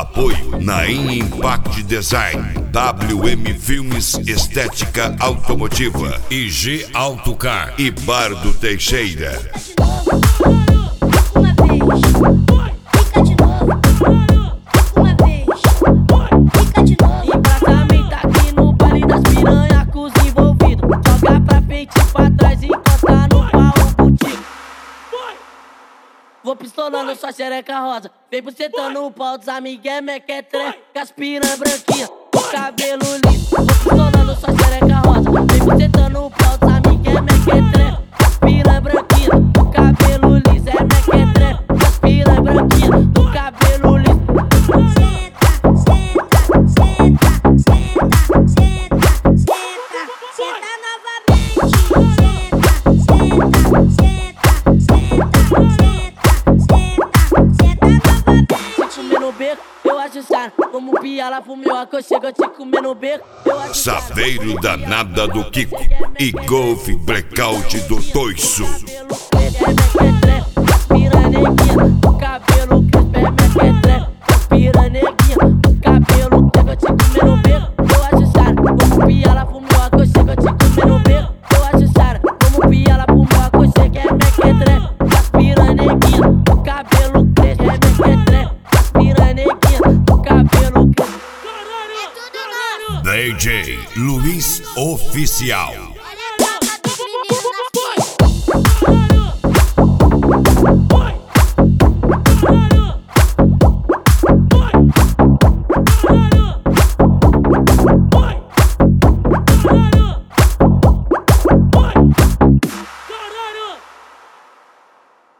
Apoio Naim Impact Design, WM Filmes Estética Automotiva, IG Autocar e Bar do Teixeira. Fica de novo, uma vez, fica de novo. Embrasamento aqui no baile das piranha com os envolvidos. Joga pra frente e pra trás e encosta no pau contigo. Vou pistolando sua xereca rosa, vem bucetando o pau dos amigué, mequetré, com as piranha branquinha, o cabelo liso. Vou pistolando sua xereca rosa, vem bucetando o pau dos amigué, mequetré, com as piranha branquinha, o cabelo liso. É mequetré, com as piranha branquinha, o cabelo liso. Senta novamente. Comer no beco, eu acho chato. Como piala pro meu aconchego, eu te comer no beco, eu acho chato. Saveiro Danada do Kiko e Golf Blackout do Toiço. O cabelo crespo é mequetré, piraneguinha, o cabelo crespo, eu te comer no beco, eu acho chato. Como piala pro meu aconchego, eu te comer no beco, eu acho chato. Como piala pro meu aconchego, é mequetré, piraneguinha, o cabelo crespo é mequetré, piraneguinha, o cabelo crespo. DJ Luiz Oficial.